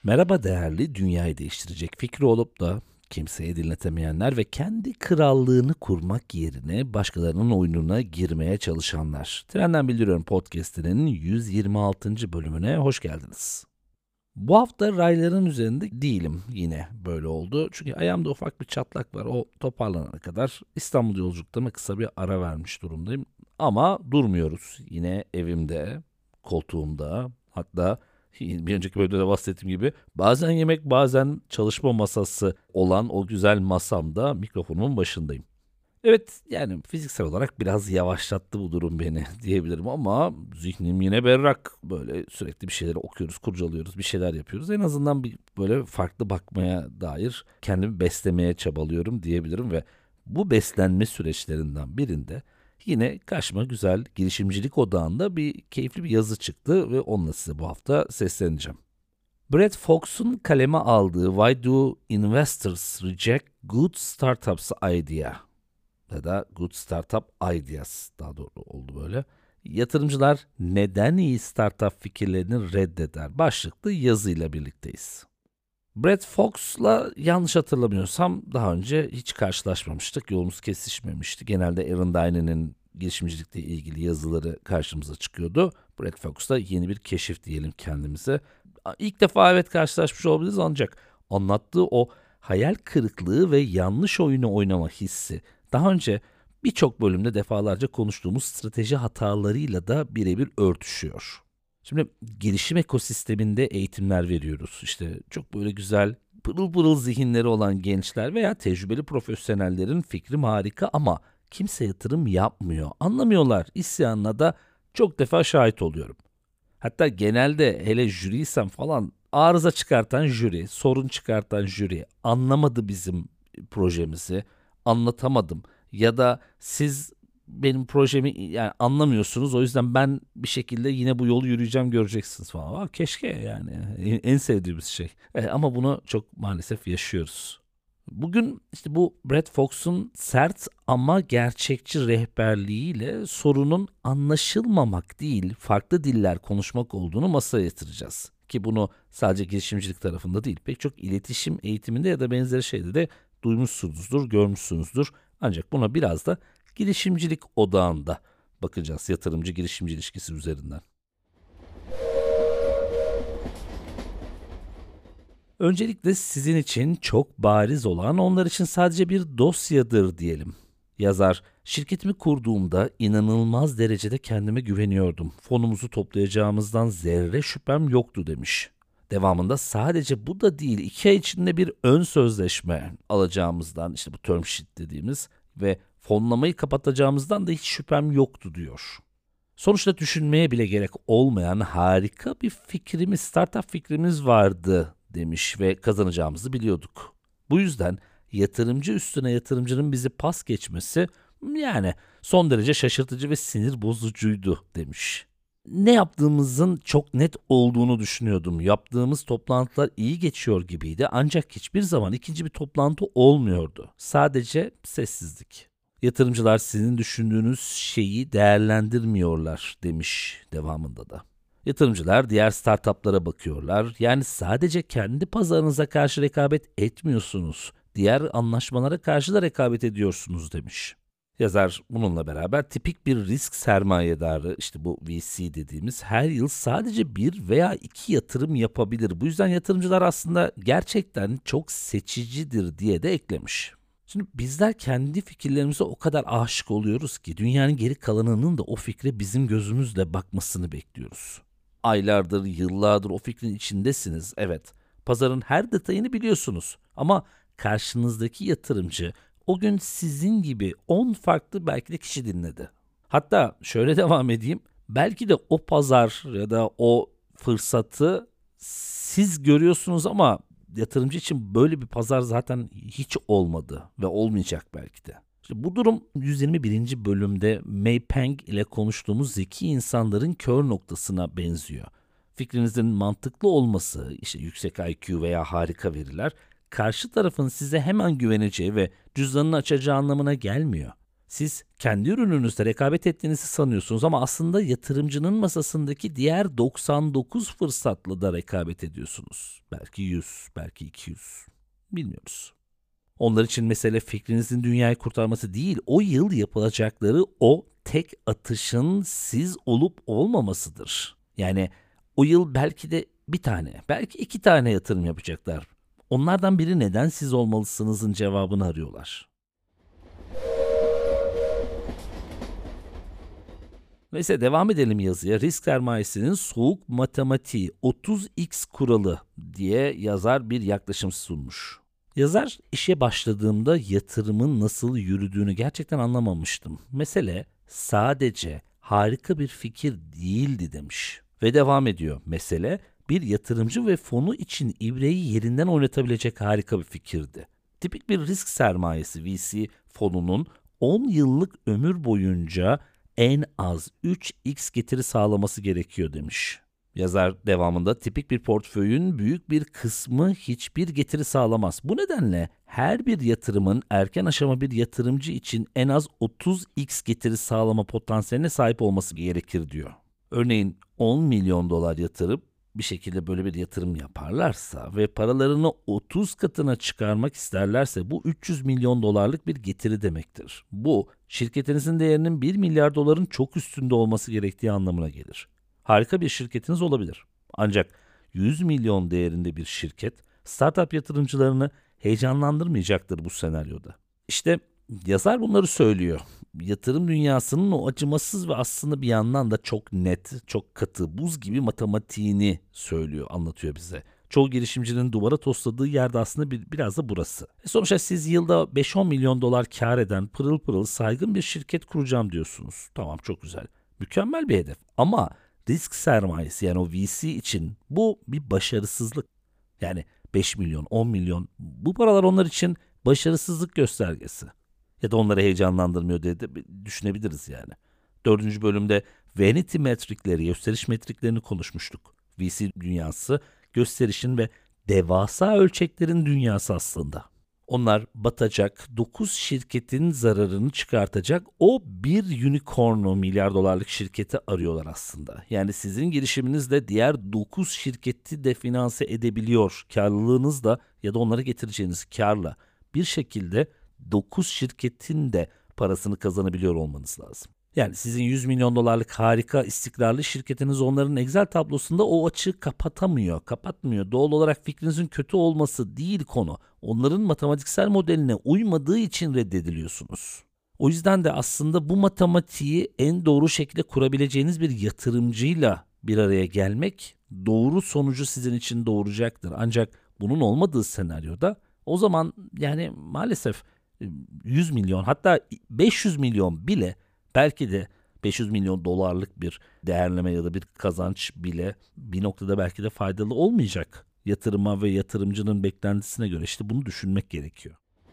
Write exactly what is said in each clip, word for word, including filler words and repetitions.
Merhaba değerli, dünyayı değiştirecek fikri olup da kimseye dinletemeyenler ve kendi krallığını kurmak yerine başkalarının oyununa girmeye çalışanlar. Trenden Bildiriyorum podcast'inin yüz yirmi altıncı bölümüne hoş geldiniz. Bu hafta rayların üzerinde değilim, yine böyle oldu. Çünkü ayağımda ufak bir çatlak var. O toparlanana kadar İstanbul yolculuklarına kısa bir ara vermiş durumdayım. Ama durmuyoruz. Yine evimde, koltuğumda, hatta bir önceki bölümde de bahsettiğim gibi bazen yemek bazen çalışma masası olan o güzel masamda mikrofonumun başındayım. Evet, yani fiziksel olarak biraz yavaşlattı bu durum beni diyebilirim ama zihnim yine berrak. Böyle sürekli bir şeyleri okuyoruz, kurcalıyoruz, bir şeyler yapıyoruz. En azından bir böyle farklı bakmaya dair kendimi beslemeye çabalıyorum diyebilirim ve bu beslenme süreçlerinden birinde yine karşıma güzel girişimcilik odağında bir keyifli bir yazı çıktı ve onunla size bu hafta sesleneceğim. Brad Fox'un kaleme aldığı Why Do Investors Reject Good Startups Idea ya da Good Startup Ideas, daha doğru oldu böyle. Yatırımcılar neden iyi startup fikirlerini reddeder başlıklı yazıyla birlikteyiz. Brad Fox'la yanlış hatırlamıyorsam daha önce hiç karşılaşmamıştık, yolumuz kesişmemişti. Genelde Aaron Dine'nin girişimcilikle ilgili yazıları karşımıza çıkıyordu. Brad Fox da yeni bir keşif diyelim kendimize. İlk defa evet karşılaşmış olabiliriz ancak anlattığı o hayal kırıklığı ve yanlış oyunu oynama hissi daha önce birçok bölümde defalarca konuştuğumuz strateji hatalarıyla da birebir örtüşüyor. Şimdi gelişim ekosisteminde eğitimler veriyoruz. İşte çok böyle güzel, pırıl pırıl zihinleri olan gençler veya tecrübeli profesyonellerin fikrim harika ama kimse yatırım yapmıyor. Anlamıyorlar isyanına da çok defa şahit oluyorum. Hatta genelde hele jüriysem falan arıza çıkartan jüri, sorun çıkartan jüri anlamadı bizim projemizi, anlatamadım ya da siz benim projemi yani anlamıyorsunuz, o yüzden ben bir şekilde yine bu yolu yürüyeceğim, göreceksiniz falan. Aa, keşke yani en sevdiğimiz şey. E, ama bunu çok maalesef yaşıyoruz. Bugün işte bu Brad Fox'un sert ama gerçekçi rehberliğiyle sorunun anlaşılmamak değil, farklı diller konuşmak olduğunu masaya yatıracağız. Ki bunu sadece girişimcilik tarafında değil, pek çok iletişim eğitiminde ya da benzeri şeyde de duymuşsunuzdur, görmüşsünüzdür. Ancak buna biraz da girişimcilik odağında bakacağız, yatırımcı girişimci ilişkisi üzerinden. Öncelikle sizin için çok bariz olan, onlar için sadece bir dosyadır diyelim. Yazar, şirketimi kurduğumda inanılmaz derecede kendime güveniyordum. Fonumuzu toplayacağımızdan zerre şüphem yoktu demiş. Devamında sadece bu da değil, iki ay içinde bir ön sözleşme alacağımızdan, işte bu term sheet dediğimiz ve fonlamayı kapatacağımızdan da hiç şüphem yoktu diyor. Sonuçta düşünmeye bile gerek olmayan harika bir fikrimiz, startup fikrimiz vardı demiş ve kazanacağımızı biliyorduk. Bu yüzden yatırımcı üstüne yatırımcının bizi pas geçmesi yani son derece şaşırtıcı ve sinir bozucuydu demiş. Ne yaptığımızın çok net olduğunu düşünüyordum. Yaptığımız toplantılar iyi geçiyor gibiydi ancak hiçbir zaman ikinci bir toplantı olmuyordu. Sadece sessizlik. Yatırımcılar sizin düşündüğünüz şeyi değerlendirmiyorlar demiş devamında da. Yatırımcılar diğer startuplara bakıyorlar. Yani sadece kendi pazarınıza karşı rekabet etmiyorsunuz. Diğer anlaşmalara karşı da rekabet ediyorsunuz demiş. Yazar bununla beraber tipik bir risk sermayedarı, işte bu V C dediğimiz, her yıl sadece bir veya iki yatırım yapabilir. Bu yüzden yatırımcılar aslında gerçekten çok seçicidir diye de eklemiş. Şimdi bizler kendi fikirlerimize o kadar aşık oluyoruz ki dünyanın geri kalanının da o fikre bizim gözümüzle bakmasını bekliyoruz. Aylardır, yıllardır o fikrin içindesiniz, evet. Pazarın her detayını biliyorsunuz ama karşınızdaki yatırımcı o gün sizin gibi on farklı belki de kişi dinledi. Hatta şöyle devam edeyim, belki de o pazar ya da o fırsatı siz görüyorsunuz ama yatırımcı için böyle bir pazar zaten hiç olmadı ve olmayacak belki de. İşte bu durum yüz yirmi birinci bölümde May Peng ile konuştuğumuz zeki insanların kör noktasına benziyor. Fikrinizin mantıklı olması, işte yüksek I Q veya harika veriler, karşı tarafın size hemen güveneceği ve cüzdanını açacağı anlamına gelmiyor. Siz kendi ürününüzde rekabet ettiğinizi sanıyorsunuz ama aslında yatırımcının masasındaki diğer doksan dokuz fırsatla da rekabet ediyorsunuz. Belki yüz, belki iki yüz. Bilmiyoruz. Onlar için mesele fikrinizin dünyayı kurtarması değil, o yıl yapılacakları o tek atışın siz olup olmamasıdır. Yani o yıl belki de bir tane, belki iki tane yatırım yapacaklar. Onlardan biri neden siz olmalısınızın cevabını arıyorlar. Neyse devam edelim yazıya. Risk sermayesinin soğuk matematiği otuz x kuralı diye yazar bir yaklaşım sunmuş. Yazar, işe başladığımda yatırımın nasıl yürüdüğünü gerçekten anlamamıştım. Mesele sadece harika bir fikir değildi demiş. Ve devam ediyor. Mesele bir yatırımcı ve fonu için ibreyi yerinden oynatabilecek harika bir fikirdi. Tipik bir risk sermayesi V C fonunun on yıllık ömür boyunca en az üç x getiri sağlaması gerekiyor demiş. Yazar devamında tipik bir portföyün büyük bir kısmı hiçbir getiri sağlamaz. Bu nedenle her bir yatırımın erken aşama bir yatırımcı için en az otuz x getiri sağlama potansiyeline sahip olması gerekir diyor. Örneğin on milyon dolar yatırıp bir şekilde böyle bir yatırım yaparlarsa ve paralarını otuz katına çıkarmak isterlerse bu üç yüz milyon dolarlık bir getiri demektir. Bu şirketinizin değerinin bir milyar doların çok üstünde olması gerektiği anlamına gelir. Harika bir şirketiniz olabilir. Ancak yüz milyon değerinde bir şirket startup yatırımcılarını heyecanlandırmayacaktır bu senaryoda. İşte yazar bunları söylüyor. Yatırım dünyasının o acımasız ve aslında bir yandan da çok net, çok katı, buz gibi matematiğini söylüyor, anlatıyor bize. Çoğu girişimcinin duvara tosladığı yerde aslında bir, biraz da burası. E sonuçta siz yılda beş on milyon dolar kar eden pırıl pırıl saygın bir şirket kuracağım diyorsunuz. Tamam, çok güzel. Mükemmel bir hedef ama risk sermayesi yani o V C için bu bir başarısızlık. Yani beş milyon, on milyon bu paralar onlar için başarısızlık göstergesi. Ya da onları heyecanlandırmıyor diye de düşünebiliriz yani. Dördüncü bölümde vanity metrikleri, gösteriş metriklerini konuşmuştuk. V C dünyası gösterişin ve devasa ölçeklerin dünyası aslında. Onlar batacak, dokuz şirketin zararını çıkartacak o bir unicorn'u milyar dolarlık şirketi arıyorlar aslında. Yani sizin girişiminizle diğer dokuz şirketi de finanse edebiliyor. Karlılığınızla ya da onlara getireceğiniz karla bir şekilde dokuz şirketin de parasını kazanabiliyor olmanız lazım. Yani sizin yüz milyon dolarlık harika istikrarlı şirketiniz onların Excel tablosunda o açığı kapatamıyor, kapatmıyor. Doğal olarak fikrinizin kötü olması değil konu. Onların matematiksel modeline uymadığı için reddediliyorsunuz. O yüzden de aslında bu matematiği en doğru şekilde kurabileceğiniz bir yatırımcıyla bir araya gelmek doğru sonucu sizin için doğuracaktır. Ancak bunun olmadığı senaryoda o zaman yani maalesef yüz milyon hatta beş yüz milyon bile belki de beş yüz milyon dolarlık bir değerleme ya da bir kazanç bile bir noktada belki de faydalı olmayacak. Yatırıma ve yatırımcının beklentisine göre işte bunu düşünmek gerekiyor.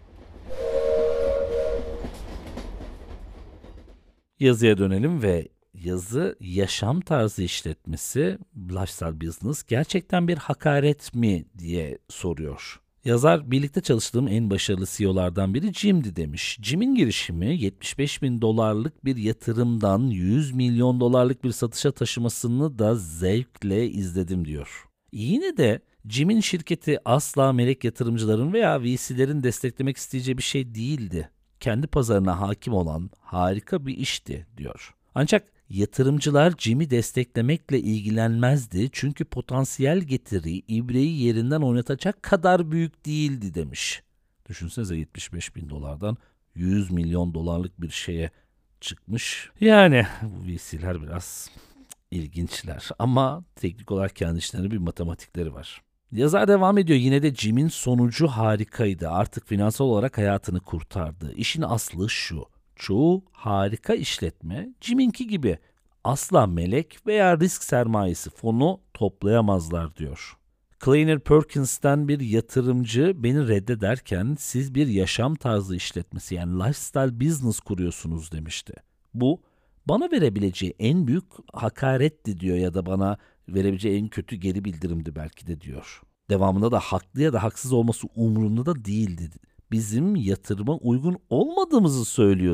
Yazıya dönelim ve yazı yaşam tarzı işletmesi, lifestyle business gerçekten bir hakaret mi diye soruyor. Yazar, birlikte çalıştığım en başarılı C E O'lardan biri Jim'di demiş. Jim'in girişimi yetmiş beş bin dolarlık bir yatırımdan yüz milyon dolarlık bir satışa taşımasını da zevkle izledim diyor. Yine de Jim'in şirketi asla melek yatırımcıların veya V C'lerin desteklemek isteyeceği bir şey değildi. Kendi pazarına hakim olan harika bir işti diyor. Ancak yatırımcılar Jim'i desteklemekle ilgilenmezdi çünkü potansiyel getiri ibreyi yerinden oynatacak kadar büyük değildi demiş. Düşünsenize yetmiş beş bin dolardan yüz milyon dolarlık bir şeye çıkmış. Yani bu V C'ler biraz ilginçler ama teknik olarak kendi işlerinde bir matematikleri var. Yazar devam ediyor. Yine de Jim'in sonucu harikaydı. Artık finansal olarak hayatını kurtardı. İşin aslı şu. Çoğu harika işletme Jim'inki gibi asla melek veya risk sermayesi fonu toplayamazlar diyor. Kleiner Perkins'ten bir yatırımcı beni reddederken siz bir yaşam tarzı işletmesi yani lifestyle business kuruyorsunuz demişti. Bu bana verebileceği en büyük hakaretti diyor ya da bana verebileceği en kötü geri bildirimdi belki de diyor. Devamında da haklı ya da haksız olması umurunda da değildi. Bizim yatırıma uygun olmadığımızı söylüyordu.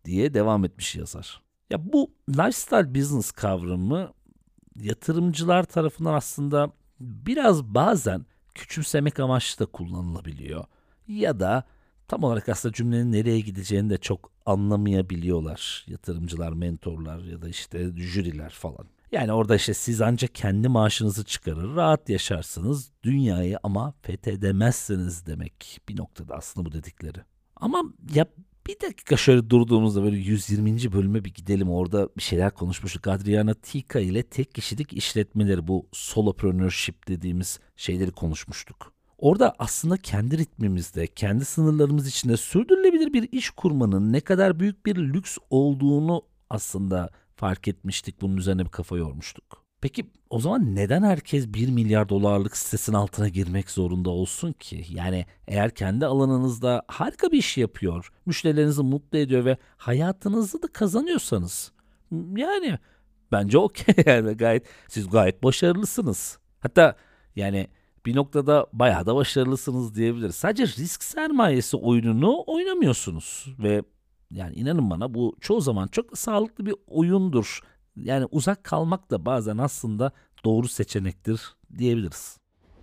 diye devam etmiş yazar. Ya bu lifestyle business kavramı yatırımcılar tarafından aslında biraz bazen küçümsemek amaçlı da kullanılabiliyor. Ya da tam olarak aslında cümlenin nereye gideceğini de çok anlamayabiliyorlar yatırımcılar, mentorlar ya da işte jüriler falan. Yani orada işte siz ancak kendi maaşınızı çıkarır, rahat yaşarsınız, dünyayı ama fethedemezsiniz demek bir noktada aslında bu dedikleri. Ama ya bir dakika şöyle durduğumuzda böyle yüz yirminci bölüme bir gidelim. Orada bir şeyler konuşmuştuk. Adriana Tika ile tek kişilik işletmeleri, bu solopreneurship dediğimiz şeyleri konuşmuştuk. Orada aslında kendi ritmimizde, kendi sınırlarımız içinde sürdürülebilir bir iş kurmanın ne kadar büyük bir lüks olduğunu aslında fark etmiştik. Bunun üzerine bir kafa yormuştuk. Peki o zaman neden herkes bir milyar dolarlık stresin altına girmek zorunda olsun ki? Yani eğer kendi alanınızda harika bir iş yapıyor, müşterilerinizi mutlu ediyor ve hayatınızı da kazanıyorsanız, yani bence okey yani gayet siz gayet başarılısınız. Hatta yani bir noktada bayağı da başarılısınız diyebiliriz. Sadece risk sermayesi oyununu oynamıyorsunuz ve yani inanın bana bu çoğu zaman çok sağlıklı bir oyundur. Yani uzak kalmak da bazen aslında doğru seçenektir diyebiliriz.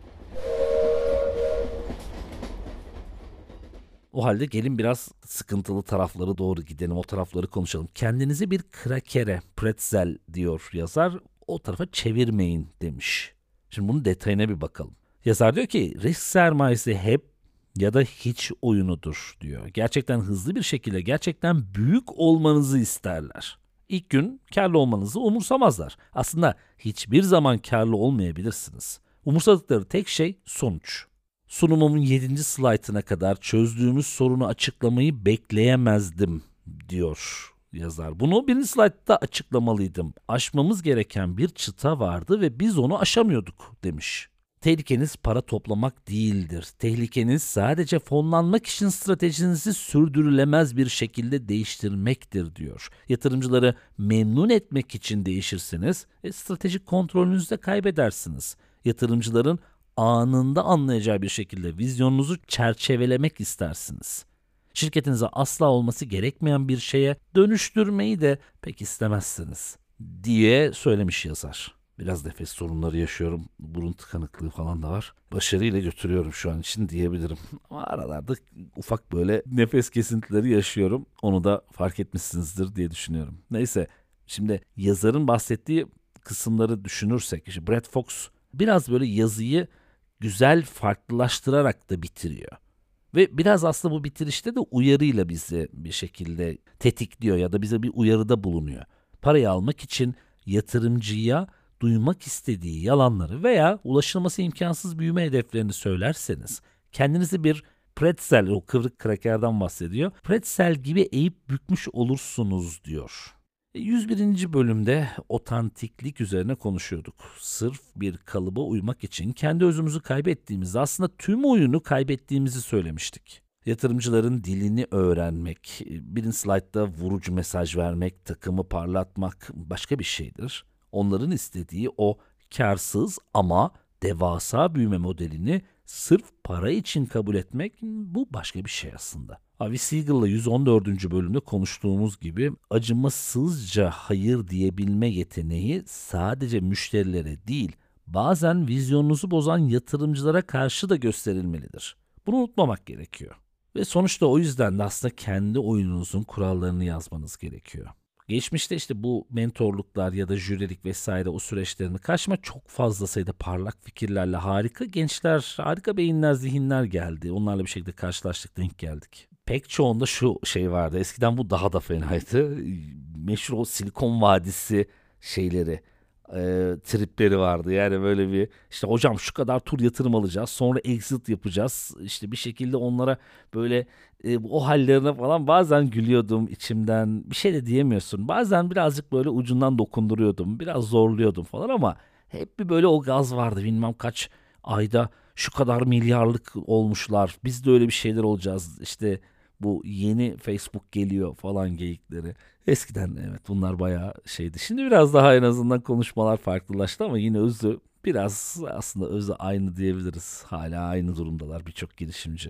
O halde gelin biraz sıkıntılı tarafları doğru gidelim, o tarafları konuşalım. Kendinizi bir krakere, pretzel diyor yazar, o tarafa çevirmeyin demiş. Şimdi bunun detayına bir bakalım. Yazar diyor ki risk sermayesi hep ya da hiç oyunudur diyor. Gerçekten hızlı bir şekilde gerçekten büyük olmanızı isterler. İlk gün kârlı olmanızı umursamazlar. Aslında hiçbir zaman kârlı olmayabilirsiniz. Umursadıkları tek şey sonuç. Sunumumun yedinci slaytına kadar çözdüğümüz sorunu açıklamayı bekleyemezdim diyor yazar. Bunu birinci slaytta açıklamalıydım. Aşmamız gereken bir çıta vardı ve biz onu aşamıyorduk demiş. Tehlikeniz para toplamak değildir. Tehlikeniz sadece fonlanmak için stratejinizi sürdürülemez bir şekilde değiştirmektir diyor. Yatırımcıları memnun etmek için değişirsiniz, e, stratejik kontrolünüzü de kaybedersiniz. Yatırımcıların anında anlayacağı bir şekilde vizyonunuzu çerçevelemek istersiniz. Şirketinize asla olması gerekmeyen bir şeye dönüştürmeyi de pek istemezsiniz diye söylemiş yazar. Biraz nefes sorunları yaşıyorum. Burun tıkanıklığı falan da var. Başarıyla götürüyorum şu an için diyebilirim. Ama aralarda ufak böyle nefes kesintileri yaşıyorum. Onu da fark etmişsinizdir diye düşünüyorum. Neyse, şimdi yazarın bahsettiği kısımları düşünürsek, işte Brad Fox biraz böyle yazıyı güzel farklılaştırarak da bitiriyor. Ve biraz aslında bu bitirişte de uyarıyla bizi bir şekilde tetikliyor ya da bize bir uyarıda bulunuyor. Parayı almak için yatırımcıya duymak istediği yalanları veya ulaşılması imkansız büyüme hedeflerini söylerseniz, kendinizi bir pretzel, o kıvrık krakerden bahsediyor, pretzel gibi eğip bükmüş olursunuz diyor. yüz birinci bölümde otantiklik üzerine konuşuyorduk. Sırf bir kalıba uymak için kendi özümüzü kaybettiğimizde aslında tüm oyunu kaybettiğimizi söylemiştik. Yatırımcıların dilini öğrenmek, birinci slaytta vurucu mesaj vermek, takımı parlatmak başka bir şeydir. Onların istediği o karsız ama devasa büyüme modelini sırf para için kabul etmek, bu başka bir şey aslında. Avi Siegel'la yüz on dördüncü bölümde konuştuğumuz gibi acımasızca hayır diyebilme yeteneği sadece müşterilere değil, bazen vizyonunuzu bozan yatırımcılara karşı da gösterilmelidir. Bunu unutmamak gerekiyor. Ve sonuçta o yüzden de aslında kendi oyununuzun kurallarını yazmanız gerekiyor. Geçmişte işte bu mentorluklar ya da jürilik vesaire o süreçlerini karşıma çok fazla sayıda parlak fikirlerle harika gençler, harika beyinler, zihinler geldi. Onlarla bir şekilde karşılaştık, denk geldik. Pek çoğunda şu şey vardı. Eskiden bu daha da fenaydı. Meşhur o Silikon Vadisi şeyleri, e, tripleri vardı. Yani böyle bir işte hocam şu kadar tur yatırım alacağız, sonra exit yapacağız. İşte bir şekilde onlara böyle e, o hallerine falan bazen gülüyordum içimden. Bir şey de diyemiyorsun. Bazen birazcık böyle ucundan dokunduruyordum. Biraz zorluyordum falan ama hep bir böyle o gaz vardı. Bilmem kaç ayda şu kadar milyarlık olmuşlar. Biz de öyle bir şeyler olacağız. İşte bu yeni Facebook geliyor falan geyikleri. Eskiden evet bunlar bayağı şeydi. Şimdi biraz daha en azından konuşmalar farklılaştı ama yine özü biraz aslında özü aynı diyebiliriz. Hala aynı durumdalar birçok girişimci.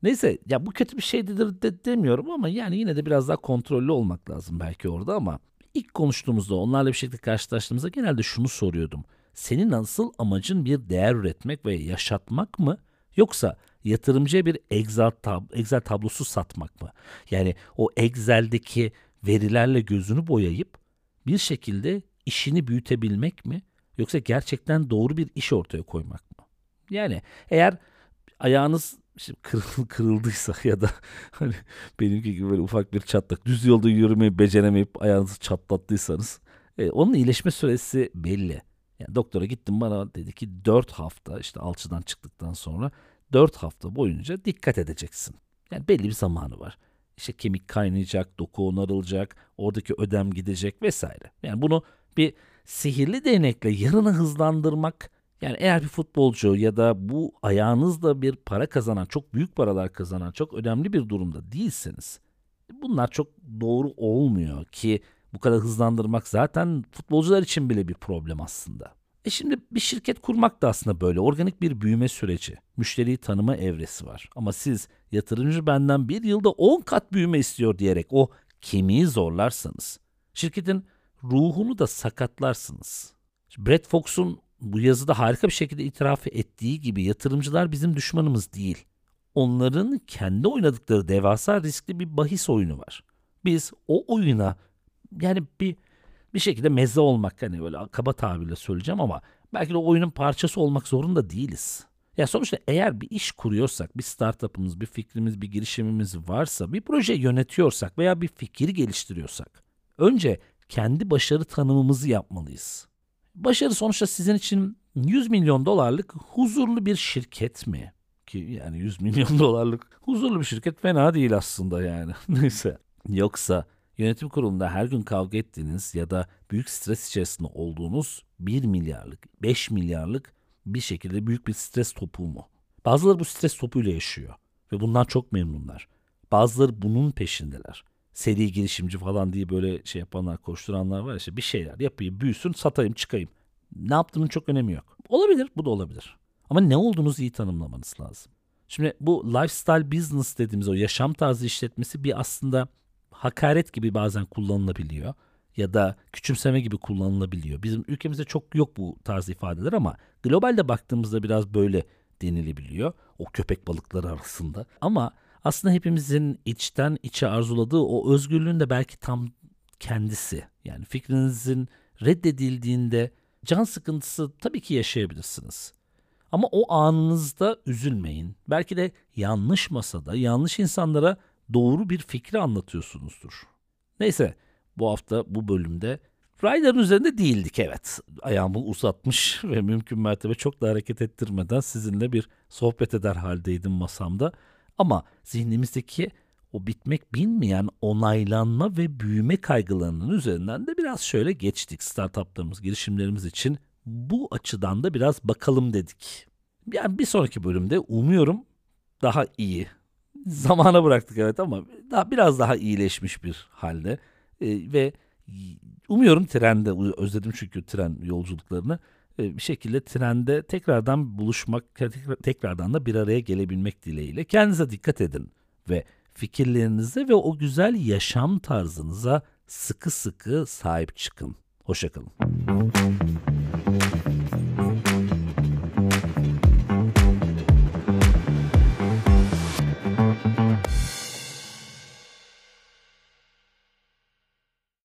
Neyse ya bu kötü bir şeydir de demiyorum ama yani yine de biraz daha kontrollü olmak lazım belki orada ama ilk konuştuğumuzda onlarla bir şekilde karşılaştığımızda genelde şunu soruyordum. Senin asıl amacın bir değer üretmek ve yaşatmak mı yoksa yatırımcıya bir Excel, tab- Excel tablosu satmak mı? Yani o Excel'deki verilerle gözünü boyayıp bir şekilde işini büyütebilmek mi yoksa gerçekten doğru bir iş ortaya koymak mı? Yani eğer ayağınız işte kırıl- kırıldıysa ya da hani benimki gibi böyle ufak bir çatlak, düz yolda yürümeyi beceremeyip ayağınızı çatlattıysanız e, onun iyileşme süresi belli. Yani doktora gittim bana dedi ki dört hafta işte alçıdan çıktıktan sonra dört hafta boyunca dikkat edeceksin. Yani belli bir zamanı var. İşte kemik kaynayacak, doku onarılacak, oradaki ödem gidecek vesaire. Yani bunu bir sihirli değnekle yarını hızlandırmak yani eğer bir futbolcu ya da bu ayağınızla bir para kazanan, çok büyük paralar kazanan, çok önemli bir durumda değilseniz bunlar çok doğru olmuyor ki bu kadar hızlandırmak zaten futbolcular için bile bir problem aslında. E şimdi bir şirket kurmak da aslında böyle organik bir büyüme süreci, müşteriyi tanıma evresi var. Ama siz yatırımcı benden bir yılda on kat büyüme istiyor diyerek o kemiği zorlarsanız şirketin ruhunu da sakatlarsınız. Brad Fox'un bu yazıda harika bir şekilde itiraf ettiği gibi yatırımcılar bizim düşmanımız değil. Onların kendi oynadıkları devasa riskli bir bahis oyunu var. Biz o oyuna yani bir bir şekilde meze olmak hani böyle kaba tabirle söyleyeceğim ama belki de o oyunun parçası olmak zorunda değiliz. Ya sonuçta eğer bir iş kuruyorsak, bir startup'ımız, bir fikrimiz, bir girişimimiz varsa, bir proje yönetiyorsak veya bir fikir geliştiriyorsak önce kendi başarı tanımımızı yapmalıyız. Başarı sonuçta sizin için yüz milyon dolarlık huzurlu bir şirket mi? Ki yani yüz milyon dolarlık huzurlu bir şirket fena değil aslında yani. Neyse. Yoksa yönetim kurulunda her gün kavga ettiğiniz ya da büyük stres içerisinde olduğunuz bir milyarlık, beş milyarlık bir şekilde büyük bir stres topuğu mu? Bazıları bu stres topuğuyla yaşıyor ve bundan çok memnunlar. Bazıları bunun peşindeler. Seri girişimci falan diye böyle şey yapanlar, koşturanlar var ya işte bir şeyler yapayım, büyüsün, satayım, çıkayım. Ne yaptığının çok önemi yok. Olabilir, bu da olabilir. Ama ne olduğunuzu iyi tanımlamanız lazım. Şimdi bu lifestyle business dediğimiz o yaşam tarzı işletmesi bir aslında hakaret gibi bazen kullanılabiliyor ya da küçümseme gibi kullanılabiliyor. Bizim ülkemizde çok yok bu tarz ifadeler ama globalde baktığımızda biraz böyle denilebiliyor o köpek balıkları arasında. Ama aslında hepimizin içten içe arzuladığı o özgürlüğün de belki tam kendisi. Yani fikrinizin reddedildiğinde can sıkıntısı tabii ki yaşayabilirsiniz. Ama o anınızda üzülmeyin. Belki de yanlış masada, yanlış insanlara doğru bir fikri anlatıyorsunuzdur. Neyse, bu hafta bu bölümde rayların üzerinde değildik evet. Ayağımı uzatmış ve mümkün mertebe çok da hareket ettirmeden sizinle bir sohbet eder haldeydim masamda. Ama zihnimizdeki o bitmek bilmeyen onaylanma ve büyüme kaygılarının üzerinden de biraz şöyle geçtik startuplarımız, girişimlerimiz için. Bu açıdan da biraz bakalım dedik. Yani bir sonraki bölümde umuyorum daha iyi. Zamana bıraktık evet ama daha biraz daha iyileşmiş bir halde. Ee, ve umuyorum trende, özledim çünkü tren yolculuklarını. Ee, bir şekilde trende tekrardan buluşmak, tekrar, tekrardan da bir araya gelebilmek dileğiyle. Kendinize dikkat edin ve fikirlerinize ve o güzel yaşam tarzınıza sıkı sıkı sahip çıkın. Hoşça kalın.